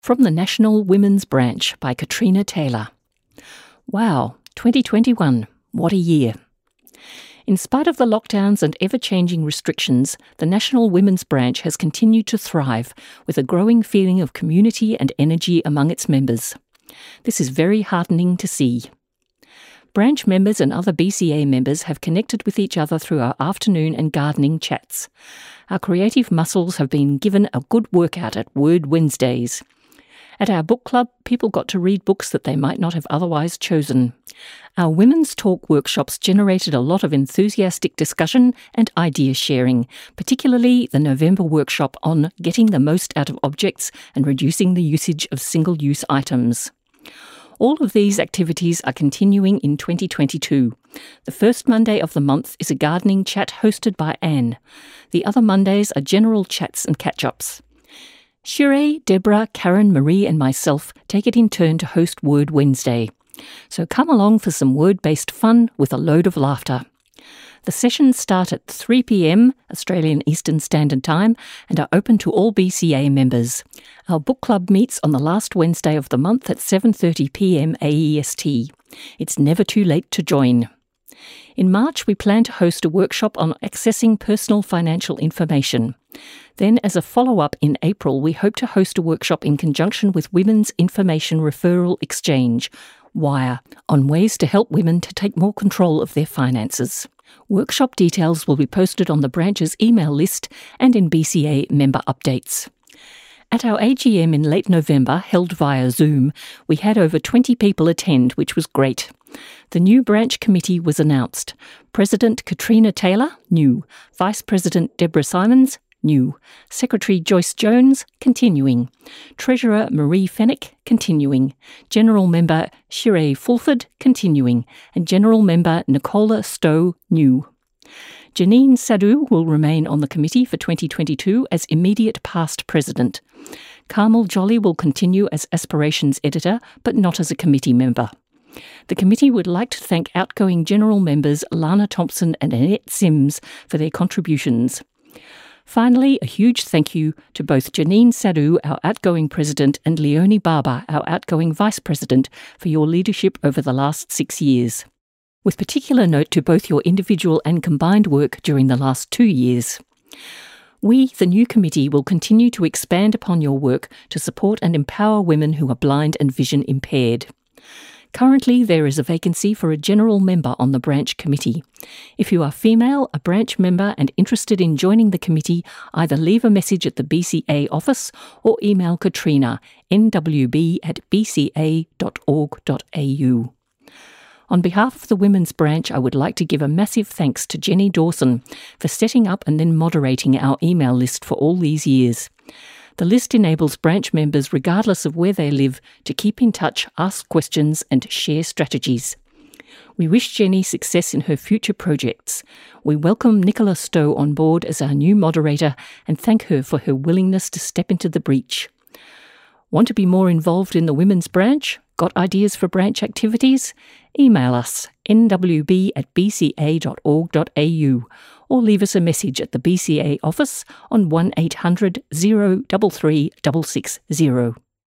From the National Women's Branch by Katrina Taylor. Wow, 2021, what a year. In spite of the lockdowns and ever-changing restrictions, the National Women's Branch has continued to thrive with a growing feeling of community and energy among its members. This is very heartening to see. Branch members and other BCA members have connected with each other through our afternoon and gardening chats. Our creative muscles have been given a good workout at Word Wednesdays. At our book club, people got to read books that they might not have otherwise chosen. Our Women's Talk workshops generated a lot of enthusiastic discussion and idea sharing, particularly the November workshop on getting the most out of objects and reducing the usage of single-use items. All of these activities are continuing in 2022. The first Monday of the month is a gardening chat hosted by Anne. The other Mondays are general chats and catch-ups. Shirley, Deborah, Karen, Marie and myself take it in turn to host Word Wednesday. So come along for some word-based fun with a load of laughter. The sessions start at 3 p.m. Australian Eastern Standard Time and are open to all BCA members. Our book club meets on the last Wednesday of the month at 7:30 p.m. AEST. It's never too late to join. In March, we plan to host a workshop on accessing personal financial information. Then, as a follow-up in April, we hope to host a workshop in conjunction with Women's Information Referral Exchange, WIRE, on ways to help women to take more control of their finances. Workshop details will be posted on the branch's email list and in BCA member updates. At our AGM in late November, held via Zoom, we had over 20 people attend, which was great. The new branch committee was announced. President Katrina Taylor, new. Vice President Deborah Simons, new. Secretary Joyce Jones, continuing. Treasurer Marie Fennick, continuing. General Member Shirley Fulford, continuing. And General Member Nicola Stowe, new. Janine Sadhu will remain on the committee for 2022 as immediate past president. Carmel Jolly will continue as aspirations editor, but not as a committee member. The committee would like to thank outgoing general members Lana Thompson and Annette Sims for their contributions. Finally, a huge thank you to both Janine Sadhu, our outgoing president, and Leonie Barber, our outgoing vice president, for your leadership over the last 6 years. With particular note to both your individual and combined work during the last 2 years. We, the new committee, will continue to expand upon your work to support and empower women who are blind and vision impaired. Currently, there is a vacancy for a general member on the branch committee. If you are female, a branch member and interested in joining the committee, either leave a message at the BCA office or email Katrina, nwb@bca.org.au. On behalf of the Women's Branch, I would like to give a massive thanks to Jenny Dawson for setting up and then moderating our email list for all these years. The list enables branch members, regardless of where they live, to keep in touch, ask questions and share strategies. We wish Jenny success in her future projects. We welcome Nicola Stowe on board as our new moderator and thank her for her willingness to step into the breach. Want to be more involved in the Women's Branch? Got ideas for branch activities? Email us nwb@bca.org.au or leave us a message at the BCA office on 1800 033 660.